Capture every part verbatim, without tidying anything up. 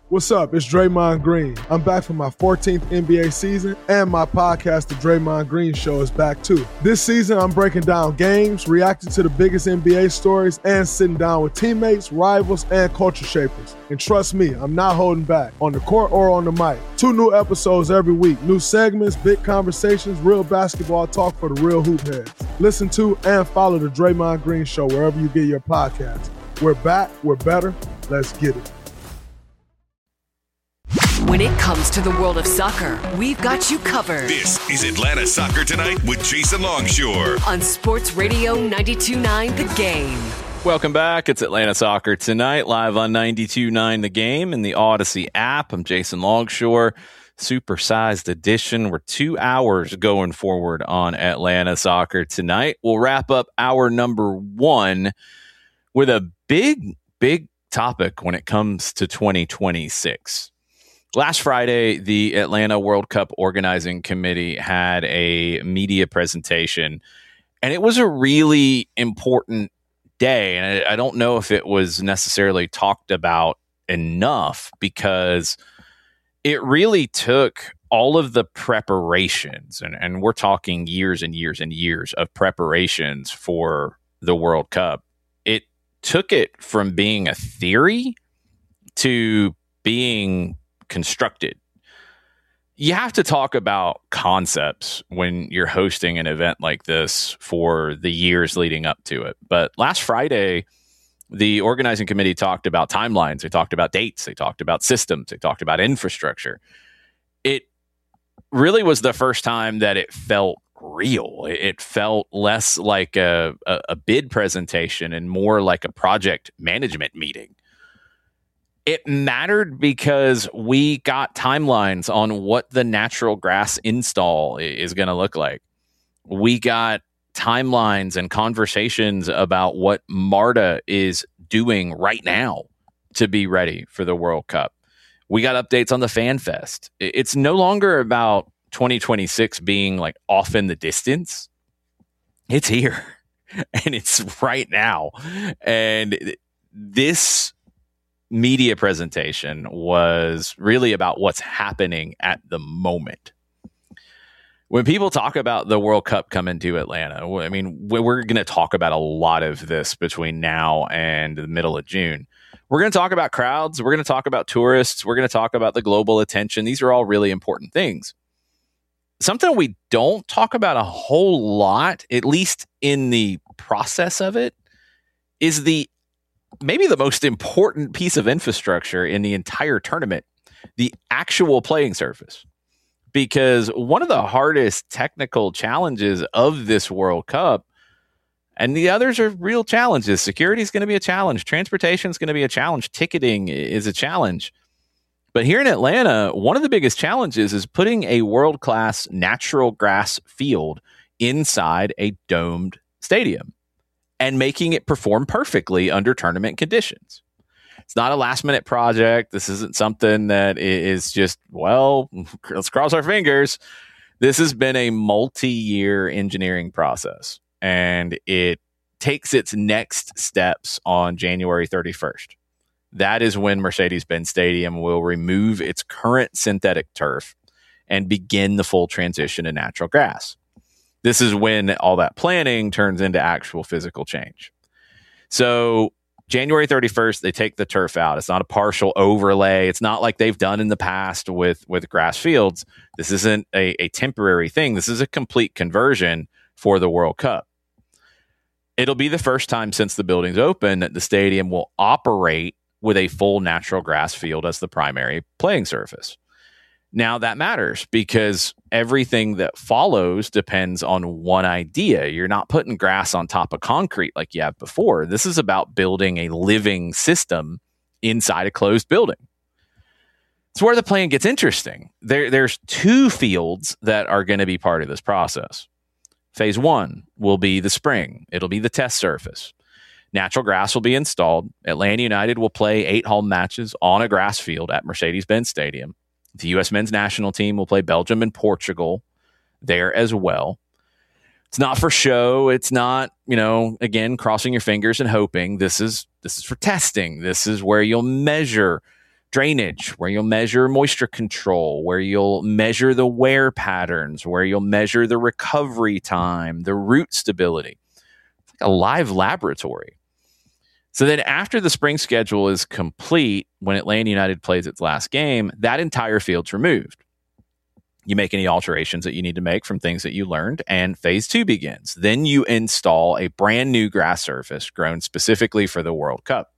What's up? It's Draymond Green. I'm back for my fourteenth N B A season, and my podcast, The Draymond Green Show, is back too. This season, I'm breaking down games, reacting to the biggest N B A stories, and sitting down with teammates, rivals, and culture shapers. And trust me, I'm not holding back, on the court or on the mic. Two new episodes every week, new segments, big conversations, real basketball talk for the real hoop heads. Listen to and follow The Draymond Green Show wherever you get your podcasts. We're back, we're better, let's get it. When it comes to the world of soccer, we've got you covered. This is Atlanta Soccer Tonight with Jason Longshore on Sports Radio ninety-two point nine The Game. Welcome back. It's Atlanta Soccer Tonight, live on ninety-two point nine The Game and the Odyssey app. I'm Jason Longshore, supersized edition. We're two hours going forward on Atlanta Soccer Tonight. We'll wrap up hour number one with a big, big topic when it comes to twenty twenty-six. Last Friday, the Atlanta World Cup Organizing Committee had a media presentation, and it was a really important day. And I, I don't know if it was necessarily talked about enough, because it really took all of the preparations, and, and we're talking years and years and years of preparations for the World Cup. It took it from being a theory to being constructed. You have to talk about concepts when you're hosting an event like this for the years leading up to it. But last Friday, the organizing committee talked about timelines. They talked about dates. They talked about systems. They talked about infrastructure. It really was the first time that it felt real. It felt less like a, a, a bid presentation and more like a project management meeting. It mattered because we got timelines on what the natural grass install is going to look like. We got timelines and conversations about what MARTA is doing right now to be ready for the World Cup. We got updates on the Fan Fest. It's no longer about twenty twenty-six being like off in the distance. It's here and it's right now. And this media presentation was really about what's happening at the moment. When people talk about the World Cup coming to Atlanta, I mean, we're going to talk about a lot of this between now and the middle of June. We're going to talk about crowds. We're going to talk about tourists. We're going to talk about the global attention. These are all really important things. Something we don't talk about a whole lot, at least in the process of it, is the maybe the most important piece of infrastructure in the entire tournament, the actual playing surface. Because one of the hardest technical challenges of this World Cup, and the others are real challenges. Security is going to be a challenge. Transportation is going to be a challenge. Ticketing is a challenge. But here in Atlanta, one of the biggest challenges is putting a world-class natural grass field inside a domed stadium and making it perform perfectly under tournament conditions. It's not a last minute project. This isn't something that is just, well, let's cross our fingers. This has been a multi-year engineering process, and it takes its next steps on January thirty-first. That is when Mercedes-Benz Stadium will remove its current synthetic turf and begin the full transition to natural grass. This is when all that planning turns into actual physical change. So January thirty-first, they take the turf out. It's not a partial overlay. It's not like they've done in the past with, with grass fields. This isn't a, a temporary thing. This is a complete conversion for the World Cup. It'll be the first time since the building's open that the stadium will operate with a full natural grass field as the primary playing surface. Now that matters because everything that follows depends on one idea. You're not putting grass on top of concrete like you have before. This is about building a living system inside a closed building. It's where the plan gets interesting. There, there's two fields that are going to be part of this process. Phase one will be the spring. It'll be the test surface. Natural grass will be installed. Atlanta United will play eight home matches on a grass field at Mercedes-Benz Stadium. The U S men's national team will play Belgium and Portugal there as well. It's not for show. It's not, you know, again, crossing your fingers and hoping. This is this is for testing. This is where you'll measure drainage, where you'll measure moisture control, where you'll measure the wear patterns, where you'll measure the recovery time, the root stability. It's like a live laboratory. So then after the spring schedule is complete, when Atlanta United plays its last game, that entire field's removed. You make any alterations that you need to make from things that you learned, and phase two begins. Then you install a brand new grass surface grown specifically for the World Cup.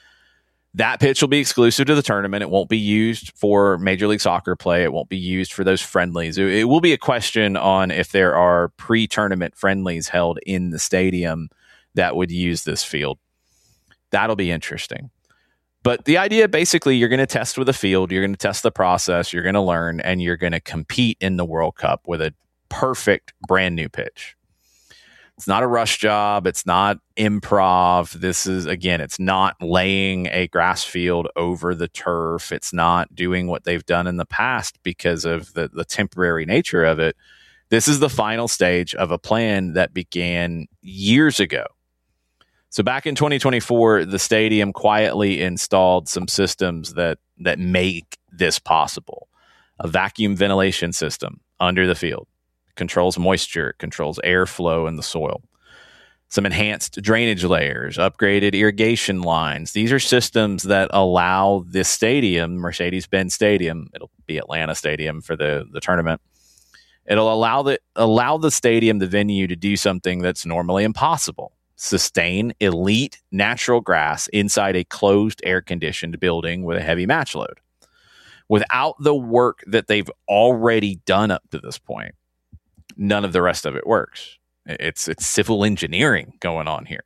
That pitch will be exclusive to the tournament. It won't be used for Major League Soccer play. It won't be used for those friendlies. It, it will be a question on if there are pre-tournament friendlies held in the stadium that would use this field. That'll be interesting. But the idea, basically, you're going to test with a field, you're going to test the process, you're going to learn, and you're going to compete in the World Cup with a perfect brand new pitch. It's not a rush job. It's not improv. This is, again, it's not laying a grass field over the turf. It's not doing what they've done in the past because of the, the temporary nature of it. This is the final stage of a plan that began years ago. So back in twenty twenty-four, the stadium quietly installed some systems that that make this possible. A vacuum ventilation system under the field. Controls moisture, controls airflow in the soil. Some enhanced drainage layers, upgraded irrigation lines. These are systems that allow this stadium, Mercedes-Benz Stadium, it'll be Atlanta Stadium for the, the tournament. It'll allow the, allow the stadium, the venue, to do something that's normally impossible. Sustain elite natural grass inside a closed, air-conditioned building with a heavy match load. Without the work that they've already done up to this point, none of the rest of it works. It's it's civil engineering going on here.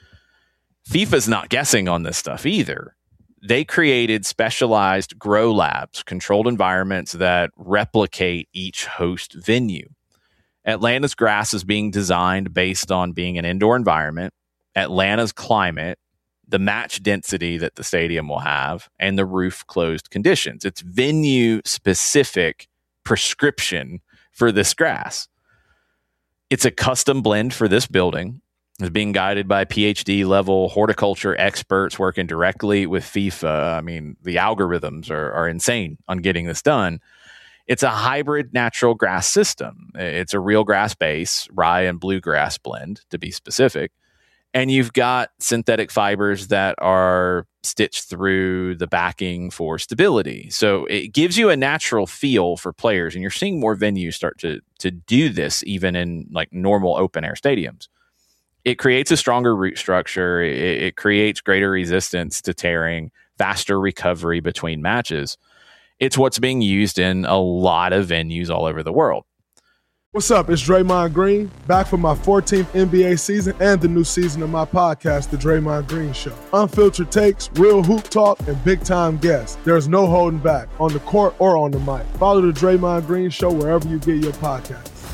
FIFA's not guessing on this stuff either. They created specialized grow labs, controlled environments that replicate each host venue. Atlanta's grass is being designed based on being an indoor environment, Atlanta's climate, the match density that the stadium will have, and the roof closed conditions. It's venue-specific prescription for this grass. It's a custom blend for this building. It's being guided by PhD level horticulture experts working directly with FIFA. I mean, the algorithms are, are insane on getting this done. It's a hybrid natural grass system. It's a real grass base, rye and bluegrass blend, to be specific. And you've got synthetic fibers that are stitched through the backing for stability. So it gives you a natural feel for players. And you're seeing more venues start to, to do this, even in like normal open air stadiums. It creates a stronger root structure. It, it creates greater resistance to tearing, faster recovery between matches. It's what's being used in a lot of venues all over the world. What's up? It's Draymond Green, back for my fourteenth N B A season and the new season of my podcast, The Draymond Green Show. Unfiltered takes, real hoop talk, and big-time guests. There's no holding back, on the court or on the mic. Follow The Draymond Green Show wherever you get your podcasts.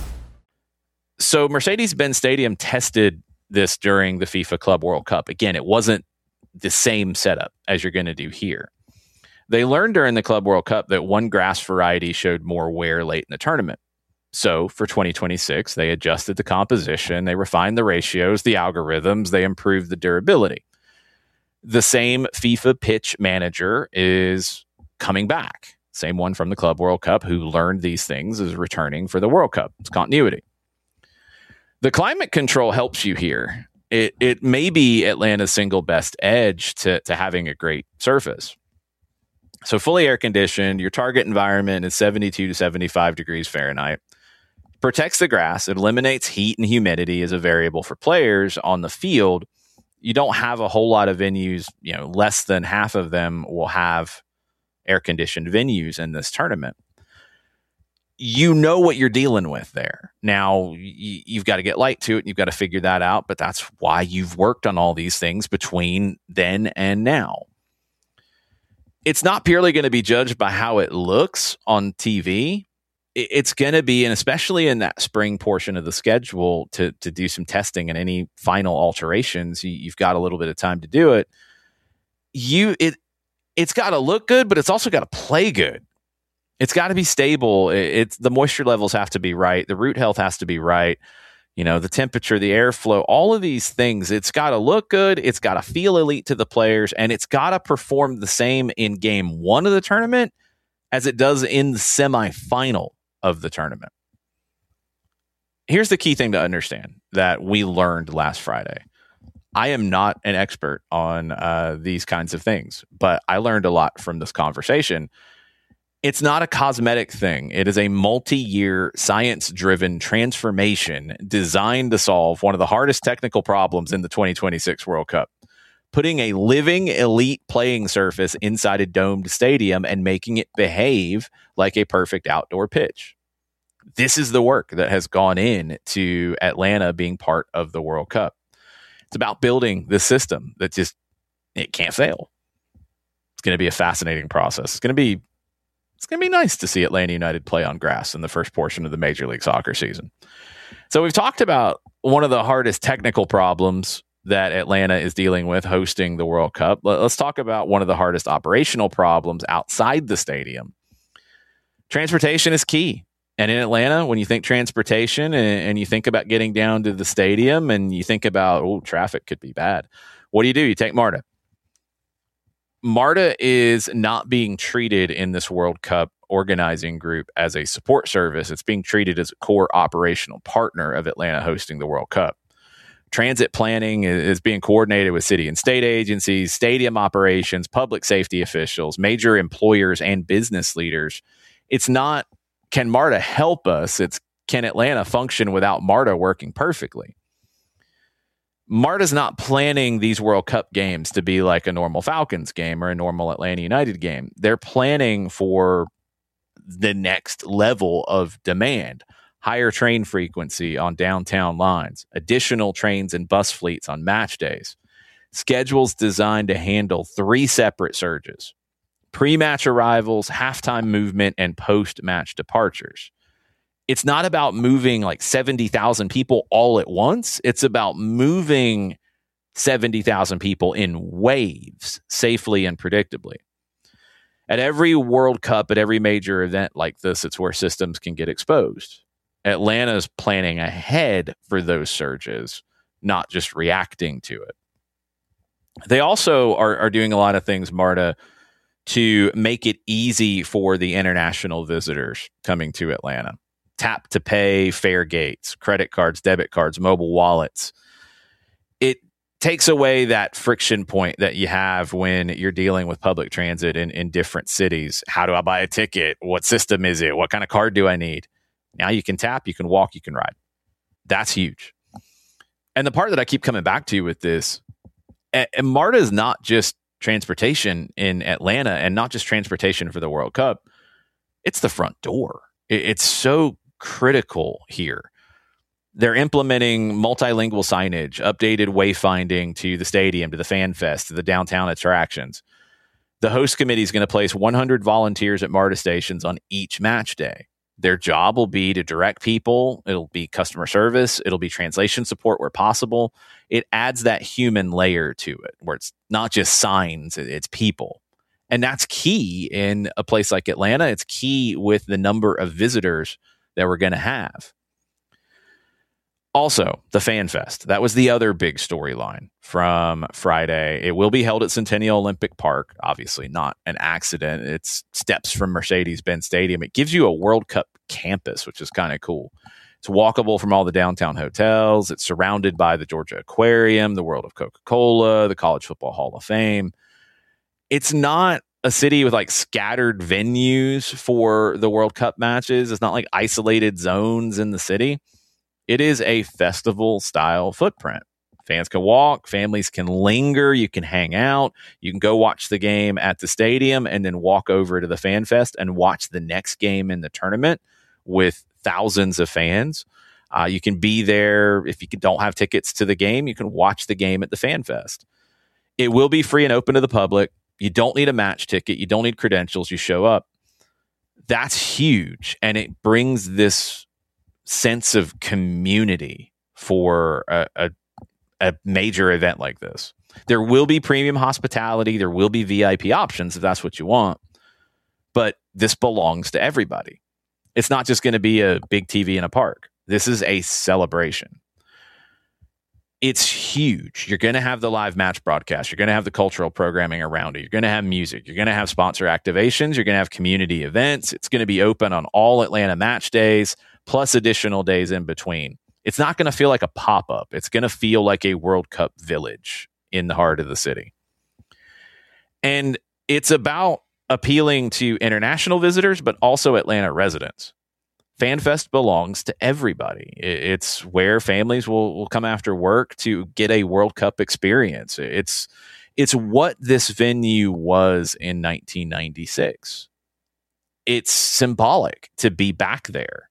So Mercedes-Benz Stadium tested this during the FIFA Club World Cup. Again, it wasn't the same setup as you're going to do here. They learned during the Club World Cup that one grass variety showed more wear late in the tournament. So for twenty twenty-six, they adjusted the composition, they refined the ratios, the algorithms, they improved the durability. The same FIFA pitch manager is coming back. Same one from the Club World Cup who learned these things is returning for the World Cup. It's continuity. The climate control helps you here. It it may be Atlanta's single best edge to, to having a great surface. So fully air conditioned, your target environment is seventy-two to seventy-five degrees Fahrenheit. Protects the grass. It eliminates heat and humidity as a variable for players on the field. You don't have a whole lot of venues, you know, less than half of them will have air-conditioned venues in this tournament. You know what you're dealing with there. Now, y- you've got to get light to it. And you've got to figure that out. But that's why you've worked on all these things between then and now. It's not purely going to be judged by how it looks on T V. It's going to be, and especially in that spring portion of the schedule, to to do some testing and any final alterations, you, you've got a little bit of time to do it. You it it's got to look good, but it's also got to play good. It's got to be stable. It, it's the moisture levels have to be right. The root health has to be right. you know, the temperature, the airflow, all of these things. It's got to look good. It's got to feel elite to the players, and it's got to perform the same in game one of the tournament as it does in the semifinal of the tournament. Here's the key thing to understand that we learned last Friday. I am not an expert on uh, these kinds of things, but I learned a lot from this conversation. It's not a cosmetic thing. It is a multi-year, science-driven transformation designed to solve one of the hardest technical problems in the twenty twenty-six World Cup. Putting a living elite playing surface inside a domed stadium and making it behave like a perfect outdoor pitch. This is the work that has gone in to Atlanta being part of the World Cup. It's about building this system that just, it can't fail. It's going to be a fascinating process. It's going to be, it's going to be nice to see Atlanta United play on grass in the first portion of the Major League Soccer season. So we've talked about one of the hardest technical problems that Atlanta is dealing with hosting the World Cup. Let's talk about one of the hardest operational problems outside the stadium. Transportation is key. And in Atlanta, when you think transportation and, and you think about getting down to the stadium and you think about, oh, traffic could be bad. What do you do? You take MARTA. MARTA is not being treated in this World Cup organizing group as a support service. It's being treated as a core operational partner of Atlanta hosting the World Cup. Transit planning is being coordinated with city and state agencies, stadium operations, public safety officials, major employers, and business leaders. It's not, can MARTA help us? It's, can Atlanta function without MARTA working perfectly? MARTA's not planning these World Cup games to be like a normal Falcons game or a normal Atlanta United game. They're planning for the next level of demand. Higher train frequency on downtown lines, additional trains and bus fleets on match days, schedules designed to handle three separate surges, pre-match arrivals, halftime movement, and post-match departures. It's not about moving like seventy thousand people all at once. It's about moving seventy thousand people in waves safely and predictably. At every World Cup, at every major event like this, it's where systems can get exposed. Atlanta's planning ahead for those surges, not just reacting to it. They also are, are doing a lot of things, MARTA, to make it easy for the international visitors coming to Atlanta. Tap to pay, fare gates, credit cards, debit cards, mobile wallets. It takes away that friction point that you have when you're dealing with public transit in, in different cities. How do I buy a ticket? What system is it? What kind of card do I need? Now you can tap, you can walk, you can ride. That's huge. And the part that I keep coming back to with this, and MARTA is not just transportation in Atlanta and not just transportation for the World Cup. It's the front door. It's so critical here. They're implementing multilingual signage, updated wayfinding to the stadium, to the fan fest, to the downtown attractions. The host committee is going to place one hundred volunteers at MARTA stations on each match day. Their job will be to direct people. It'll be customer service. It'll be translation support where possible. It adds that human layer to it where it's not just signs, it's people. And that's key in a place like Atlanta. It's key with the number of visitors that we're going to have. Also, the Fan Fest. That was the other big storyline from Friday. It will be held at Centennial Olympic Park. Obviously not an accident. It's steps from Mercedes-Benz Stadium. It gives you a World Cup campus, which is kind of cool. It's walkable from all the downtown hotels. It's surrounded by the Georgia Aquarium, the World of Coca-Cola, the College Football Hall of Fame. It's not a city with like scattered venues for the World Cup matches. It's not like isolated zones in the city. It is a festival style footprint. Fans can walk, families can linger, you can hang out, you can go watch the game at the stadium and then walk over to the Fan Fest and watch the next game in the tournament with thousands of fans. Uh, you can be there. If you don't have tickets to the game, you can watch the game at the Fan Fest. It will be free and open to the public. You don't need a match ticket. You don't need credentials. You show up. That's huge. And it brings this sense of community for a, a, a major event like this. There will be premium hospitality. There will be V I P options if that's what you want. But this belongs to everybody. It's not just going to be a big T V in a park. This is a celebration. it's huge. You're going to have the live match broadcast. You're going to have the cultural programming around it. You're going to have music. You're going to have sponsor activations. You're going to have community events. It's going to be open on all Atlanta match days, plus additional days in between. It's not going to feel like a pop-up. It's going to feel like a World Cup village in the heart of the city. And it's about appealing to international visitors, but also Atlanta residents. FanFest belongs to everybody. It's where families will, will come after work to get a World Cup experience. It's it's what this venue was in nineteen ninety-six. It's symbolic to be back there.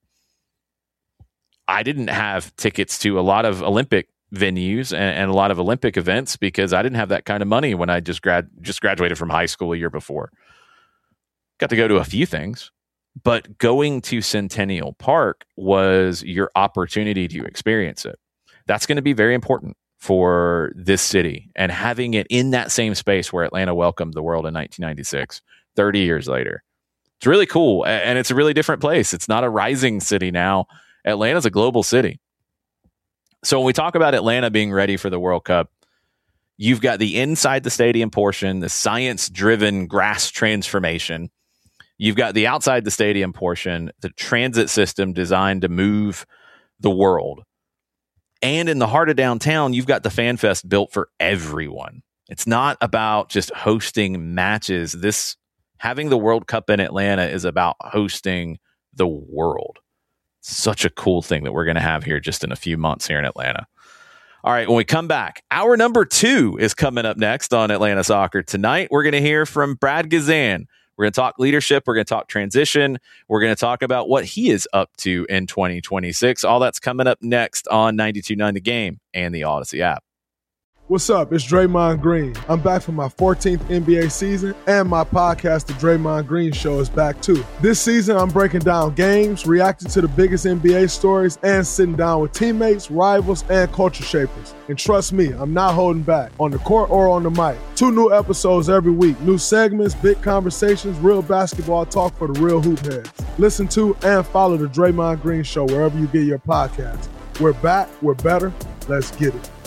I didn't have tickets to a lot of Olympic venues and, and a lot of Olympic events because I didn't have that kind of money when I just grad just graduated from high school a year before. Got to go to a few things. But going to Centennial Park was your opportunity to experience it. That's going to be very important for this city, and having it in that same space where Atlanta welcomed the world in nineteen ninety-six, thirty years later. It's really cool, and it's a really different place. It's not a rising city now. Atlanta's a global city. So when we talk about Atlanta being ready for the World Cup, you've got the inside the stadium portion, the science-driven grass transformation. You've got the outside the stadium portion, the transit system designed to move the world. And in the heart of downtown, you've got the FanFest built for everyone. It's not about just hosting matches. This having the World Cup in Atlanta is about hosting the world. Such a cool thing that we're going to have here just in a few months here in Atlanta. All right, when we come back, hour number two is coming up next on Atlanta Soccer Tonight. We're going to hear from Brad Guzan. We're going to talk leadership. We're going to talk transition. We're going to talk about what he is up to in twenty twenty-six. All that's coming up next on ninety-two point nine The Game and the Odyssey app. What's up? It's Draymond Green. I'm back for my fourteenth N B A season, and my podcast, The Draymond Green Show, is back too. This season, I'm breaking down games, reacting to the biggest N B A stories, and sitting down with teammates, rivals, and culture shapers. And trust me, I'm not holding back, on the court or on the mic. Two new episodes every week, new segments, big conversations, real basketball talk for the real hoop heads. Listen to and follow The Draymond Green Show wherever you get your podcasts. We're back, we're better, let's get it.